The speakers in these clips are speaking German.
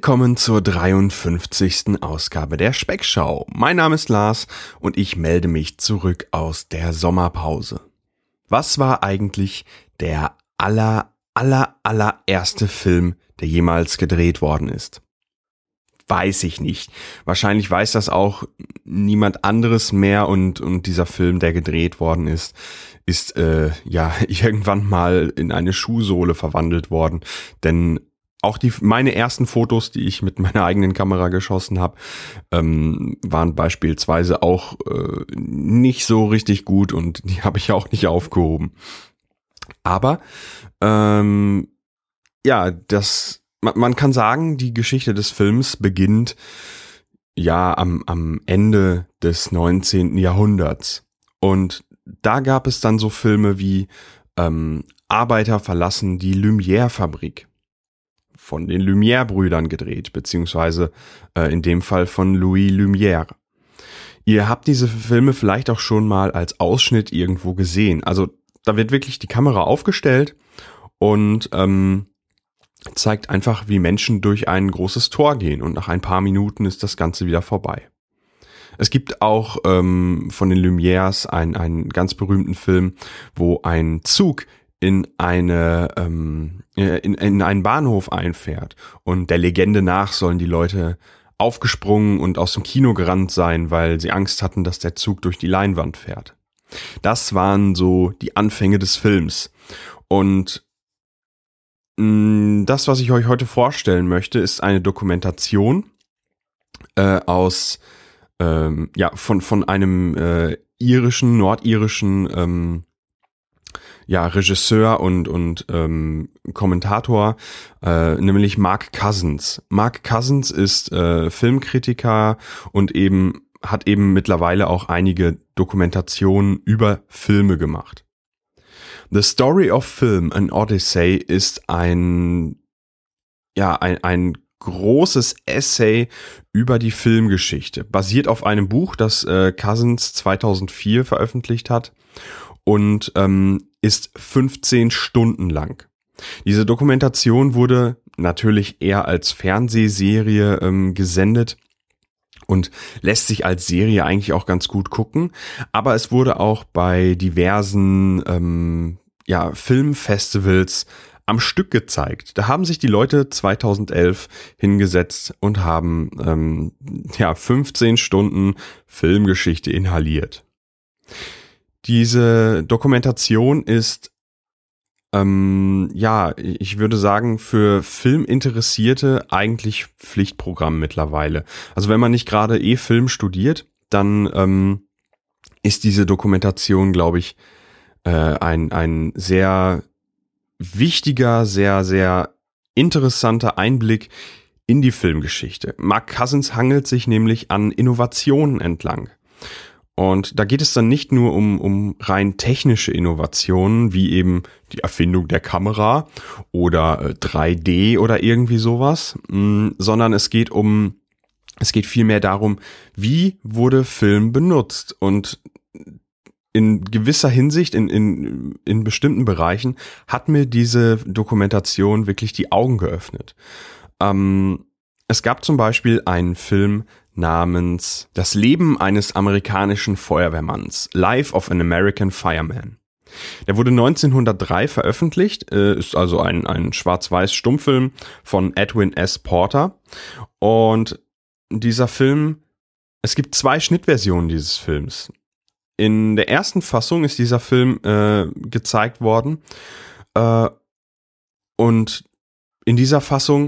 Willkommen zur 53. Ausgabe der Speckschau. Mein Name ist Lars und ich melde mich zurück aus der Sommerpause. Was war eigentlich der allererste Film, der jemals gedreht worden ist? Weiß ich nicht. Wahrscheinlich weiß das auch niemand anderes mehr und dieser Film, der gedreht worden ist irgendwann mal in eine Schuhsohle verwandelt worden, denn auch meine ersten Fotos, die ich mit meiner eigenen Kamera geschossen habe, waren beispielsweise auch nicht so richtig gut und die habe ich auch nicht aufgehoben. Aber man kann sagen, die Geschichte des Films beginnt am Ende des 19. Jahrhunderts. Und da gab es dann so Filme wie Arbeiter verlassen die Lumière-Fabrik. Von den Lumière-Brüdern gedreht, beziehungsweise in dem Fall von Louis Lumière. Ihr habt diese Filme vielleicht auch schon mal als Ausschnitt irgendwo gesehen. Also da wird wirklich die Kamera aufgestellt und zeigt einfach, wie Menschen durch ein großes Tor gehen und nach ein paar Minuten ist das Ganze wieder vorbei. Es gibt auch von den Lumières einen ganz berühmten Film, wo ein Zug in einen Bahnhof einfährt und der Legende nach sollen die Leute aufgesprungen und aus dem Kino gerannt sein, weil sie Angst hatten, dass der Zug durch die Leinwand fährt. Das waren so die Anfänge des Films und das, was ich euch heute vorstellen möchte, ist eine Dokumentation von einem nordirischen Regisseur und Kommentator, nämlich Mark Cousins. Mark Cousins ist Filmkritiker und hat mittlerweile auch einige Dokumentationen über Filme gemacht. The Story of Film, an Odyssey ist ein großes Essay über die Filmgeschichte, basiert auf einem Buch, das Cousins 2004 veröffentlicht hat und ist 15 Stunden lang. Diese Dokumentation wurde natürlich eher als Fernsehserie gesendet und lässt sich als Serie eigentlich auch ganz gut gucken, aber es wurde auch bei diversen Filmfestivals am Stück gezeigt. Da haben sich die Leute 2011 hingesetzt und haben 15 Stunden Filmgeschichte inhaliert. Diese Dokumentation ist, ich würde sagen, für Filminteressierte eigentlich Pflichtprogramm mittlerweile. Also wenn man nicht gerade Film studiert, dann ist diese Dokumentation, glaube ich, ein sehr wichtiger, sehr, sehr interessanter Einblick in die Filmgeschichte. Mark Cousins hangelt sich nämlich an Innovationen entlang. Und da geht es dann nicht nur um rein technische Innovationen, wie eben die Erfindung der Kamera oder 3D oder irgendwie sowas, sondern es geht vielmehr darum, wie wurde Film benutzt und in gewisser Hinsicht, in bestimmten Bereichen, hat mir diese Dokumentation wirklich die Augen geöffnet. Es gab zum Beispiel einen Film namens Das Leben eines amerikanischen Feuerwehrmanns, Life of an American Fireman. Der wurde 1903 veröffentlicht, ist also ein schwarz-weiß Stummfilm von Edwin S. Porter. Und dieser Film, es gibt 2 Schnittversionen dieses Films. In der ersten Fassung ist dieser Film gezeigt worden und in dieser Fassung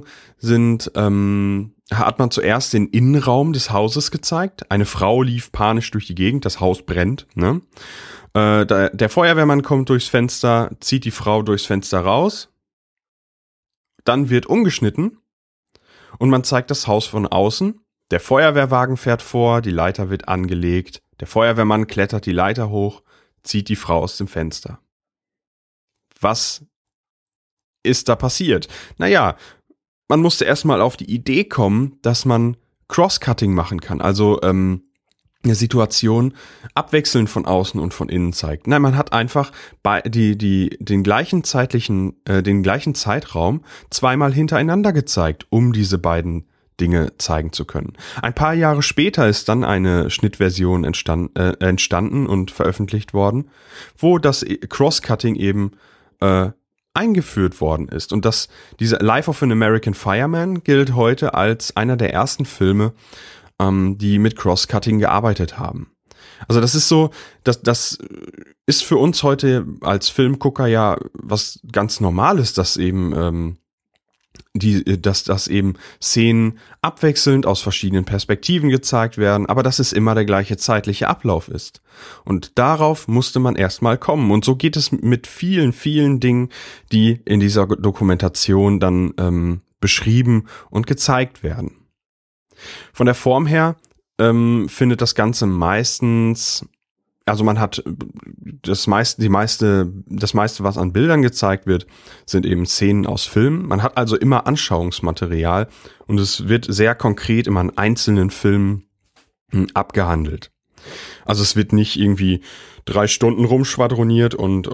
hat man zuerst den Innenraum des Hauses gezeigt. Eine Frau lief panisch durch die Gegend, das Haus brennt. Ne? Der Feuerwehrmann kommt durchs Fenster, zieht die Frau durchs Fenster raus. Dann wird umgeschnitten und man zeigt das Haus von außen. Der Feuerwehrwagen fährt vor, die Leiter wird angelegt. Der Feuerwehrmann klettert die Leiter hoch, zieht die Frau aus dem Fenster. Was ist da passiert? Naja, man musste erstmal auf die Idee kommen, dass man Cross-Cutting machen kann. Also eine Situation abwechselnd von außen und von innen zeigt. Nein, man hat einfach den gleichen Zeitraum zweimal hintereinander gezeigt, um diese beiden Dinge zeigen zu können. Ein paar Jahre später ist dann eine Schnittversion entstanden und veröffentlicht worden, wo das Cross-Cutting eben eingeführt worden ist. Und dieser Life of an American Fireman gilt heute als einer der ersten Filme, die mit Cross-Cutting gearbeitet haben. Also das ist so, das ist für uns heute als Filmgucker ja was ganz Normales, dass eben dass eben Szenen abwechselnd aus verschiedenen Perspektiven gezeigt werden, aber dass es immer der gleiche zeitliche Ablauf ist. Und darauf musste man erstmal kommen. Und so geht es mit vielen, vielen Dingen, die in dieser Dokumentation dann beschrieben und gezeigt werden. Von der Form her findet das Ganze meistens, also man hat das meiste, was an Bildern gezeigt wird, sind eben Szenen aus Filmen. Man hat also immer Anschauungsmaterial und es wird sehr konkret immer an einzelnen Filmen abgehandelt. Also es wird nicht irgendwie 3 Stunden rumschwadroniert und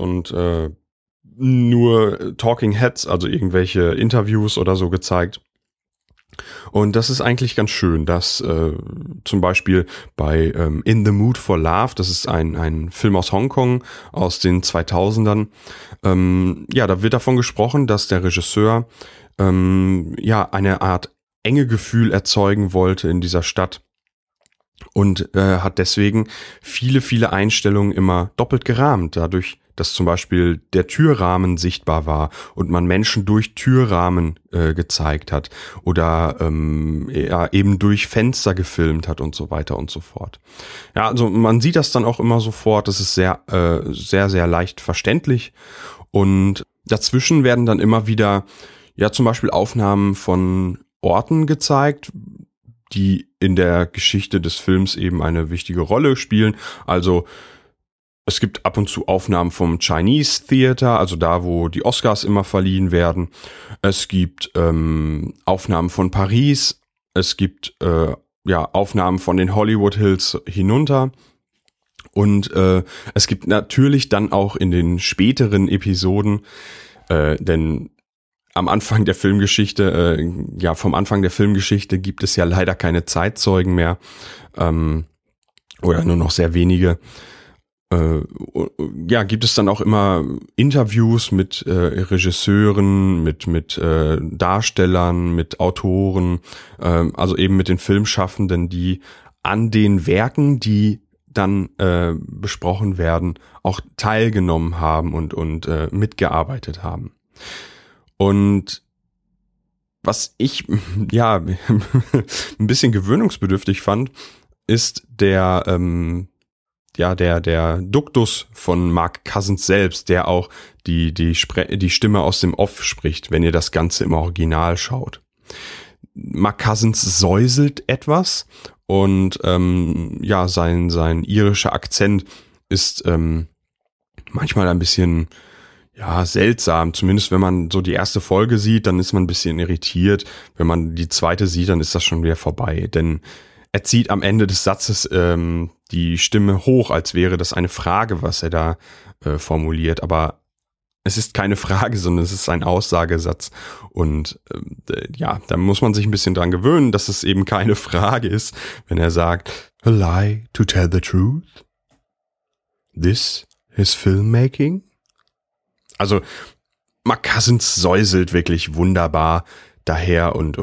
nur Talking Heads, also irgendwelche Interviews oder so gezeigt. Und das ist eigentlich ganz schön, dass zum Beispiel bei In the Mood for Love, das ist ein Film aus Hongkong aus den 2000ern, da wird davon gesprochen, dass der Regisseur eine Art Engegefühl erzeugen wollte in dieser Stadt und hat deswegen viele, viele Einstellungen immer doppelt gerahmt, dadurch, dass zum Beispiel der Türrahmen sichtbar war und man Menschen durch Türrahmen gezeigt hat oder eben durch Fenster gefilmt hat und so weiter und so fort. Ja, also man sieht das dann auch immer sofort, das ist sehr, sehr, sehr leicht verständlich und dazwischen werden dann immer wieder, zum Beispiel Aufnahmen von Orten gezeigt, die in der Geschichte des Films eben eine wichtige Rolle spielen, also es gibt ab und zu Aufnahmen vom Chinese Theater, also da, wo die Oscars immer verliehen werden. Es gibt Aufnahmen von Paris. Es gibt Aufnahmen von den Hollywood Hills hinunter. Und es gibt natürlich dann auch in den späteren Episoden, denn am Anfang der Filmgeschichte, vom Anfang der Filmgeschichte gibt es ja leider keine Zeitzeugen mehr oder nur noch sehr wenige. Gibt es dann auch immer Interviews mit Regisseuren, mit Darstellern, mit Autoren, also eben mit den Filmschaffenden, die an den Werken, die dann besprochen werden, auch teilgenommen haben und mitgearbeitet haben. Und was ich ein bisschen gewöhnungsbedürftig fand, ist der Duktus von Mark Cousins selbst, der auch die Stimme aus dem Off spricht, wenn ihr das Ganze im Original schaut. Mark Cousins säuselt etwas und sein irischer Akzent ist manchmal ein bisschen seltsam. Zumindest wenn man so die erste Folge sieht, dann ist man ein bisschen irritiert. Wenn man die zweite sieht, dann ist das schon wieder vorbei, denn er zieht am Ende des Satzes die Stimme hoch, als wäre das eine Frage, was er da formuliert. Aber es ist keine Frage, sondern es ist ein Aussagesatz. Und da muss man sich ein bisschen dran gewöhnen, dass es eben keine Frage ist, wenn er sagt, a lie to tell the truth? This is filmmaking? Also Mark Cousins säuselt wirklich wunderbar daher und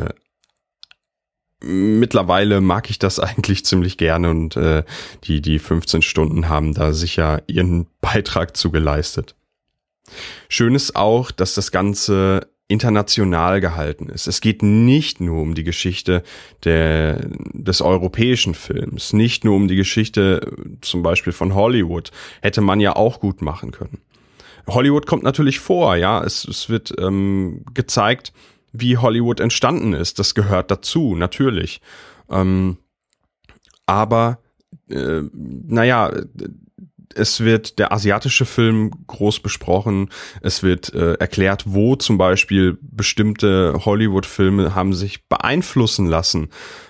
mittlerweile mag ich das eigentlich ziemlich gerne und die 15 Stunden haben da sicher ihren Beitrag zu geleistet. Schön ist auch, dass das Ganze international gehalten ist. Es geht nicht nur um die Geschichte des europäischen Films, nicht nur um die Geschichte zum Beispiel von Hollywood. Hätte man ja auch gut machen können. Hollywood kommt natürlich vor, es wird gezeigt, wie Hollywood entstanden ist. Das gehört dazu, natürlich. Es wird der asiatische Film groß besprochen. Es wird erklärt, wo zum Beispiel bestimmte Hollywood-Filme haben sich beeinflussen lassen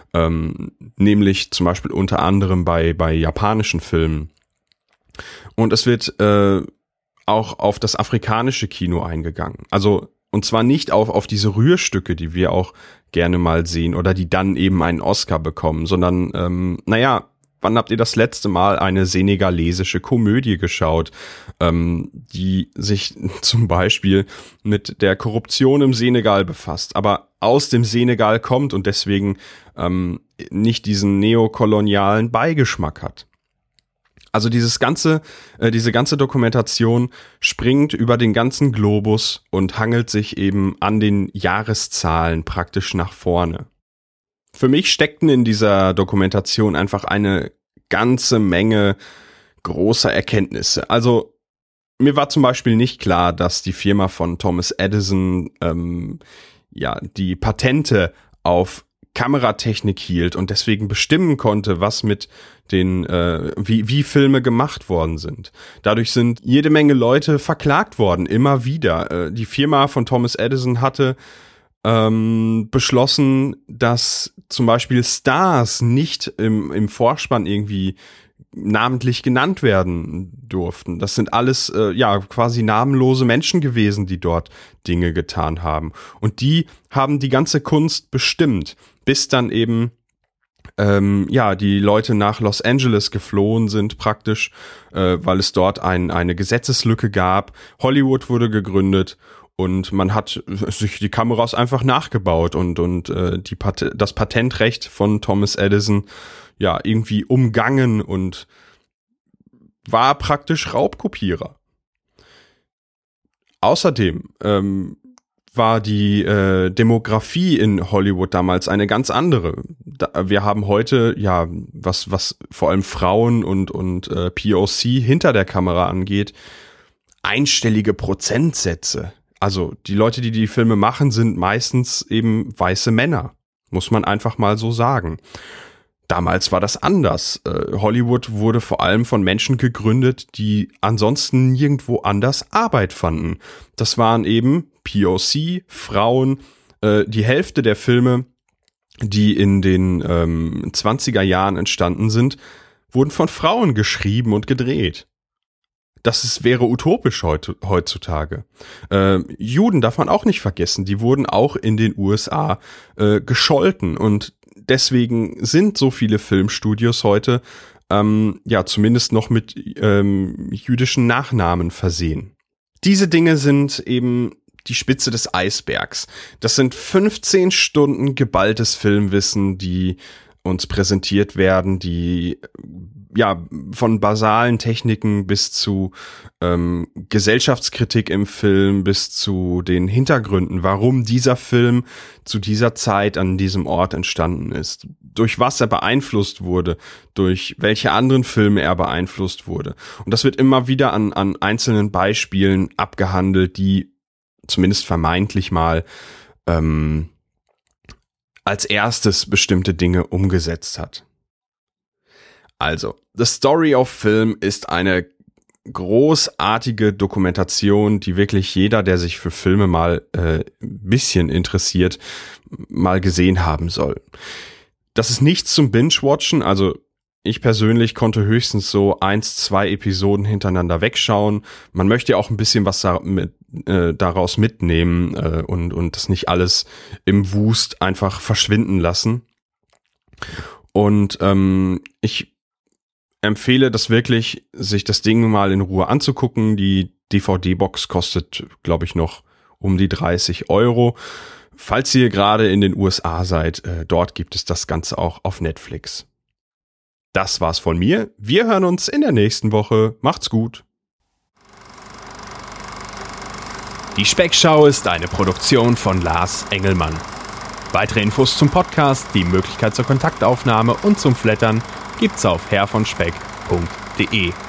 nämlich zum Beispiel unter anderem bei japanischen Filmen. Und es wird auch auf das afrikanische Kino eingegangen. Also, und zwar nicht auf diese Rührstücke, die wir auch gerne mal sehen oder die dann eben einen Oscar bekommen, sondern, wann habt ihr das letzte Mal eine senegalesische Komödie geschaut, die sich zum Beispiel mit der Korruption im Senegal befasst, aber aus dem Senegal kommt und deswegen nicht diesen neokolonialen Beigeschmack hat? Also diese ganze Dokumentation springt über den ganzen Globus und hangelt sich eben an den Jahreszahlen praktisch nach vorne. Für mich steckten in dieser Dokumentation einfach eine ganze Menge großer Erkenntnisse. Also mir war zum Beispiel nicht klar, dass die Firma von Thomas Edison die Patente auf Kameratechnik hielt und deswegen bestimmen konnte, was mit den wie Filme gemacht worden sind. Dadurch sind jede Menge Leute verklagt worden, immer wieder. Die Firma von Thomas Edison hatte beschlossen, dass zum Beispiel Stars nicht im Vorspann irgendwie namentlich genannt werden durften. Das sind alles quasi namenlose Menschen gewesen, die dort Dinge getan haben. Und die haben die ganze Kunst bestimmt, bis dann eben die Leute nach Los Angeles geflohen sind praktisch, weil es dort eine Gesetzeslücke gab. Hollywood wurde gegründet. Und man hat sich die Kameras einfach nachgebaut und das Patentrecht von Thomas Edison irgendwie umgangen und war praktisch Raubkopierer. Außerdem war die Demografie in Hollywood damals eine ganz andere. Wir haben heute was vor allem Frauen und POC hinter der Kamera angeht, einstellige Prozentsätze. Also die Leute, die Filme machen, sind meistens eben weiße Männer, muss man einfach mal so sagen. Damals war das anders. Hollywood wurde vor allem von Menschen gegründet, die ansonsten nirgendwo anders Arbeit fanden. Das waren eben POC, Frauen. Die Hälfte der Filme, die in den 20er Jahren entstanden sind, wurden von Frauen geschrieben und gedreht. Wäre utopisch heutzutage. Juden darf man auch nicht vergessen, die wurden auch in den USA gescholten und deswegen sind so viele Filmstudios heute zumindest noch mit jüdischen Nachnamen versehen. Diese Dinge sind eben die Spitze des Eisbergs. Das sind 15 Stunden geballtes Filmwissen, die uns präsentiert werden, die von basalen Techniken bis zu Gesellschaftskritik im Film, bis zu den Hintergründen, warum dieser Film zu dieser Zeit an diesem Ort entstanden ist, durch was er beeinflusst wurde, durch welche anderen Filme er beeinflusst wurde. Und das wird immer wieder an einzelnen Beispielen abgehandelt, die zumindest vermeintlich mal als erstes bestimmte Dinge umgesetzt hat. Also, The Story of Film ist eine großartige Dokumentation, die wirklich jeder, der sich für Filme mal ein bisschen interessiert, mal gesehen haben soll. Das ist nichts zum Binge-Watchen, also ich persönlich konnte höchstens so 1-2 Episoden hintereinander wegschauen. Man möchte ja auch ein bisschen was daraus mitnehmen und das nicht alles im Wust einfach verschwinden lassen. Und ich empfehle das wirklich, sich das Ding mal in Ruhe anzugucken. Die DVD-Box kostet, glaube ich, noch um die 30 €. Falls ihr gerade in den USA seid, dort gibt es das Ganze auch auf Netflix. Das war's von mir. Wir hören uns in der nächsten Woche. Macht's gut. Die Speckschau ist eine Produktion von Lars Engelmann. Weitere Infos zum Podcast, die Möglichkeit zur Kontaktaufnahme und zum Flattern gibt's auf herrvonspeck.de.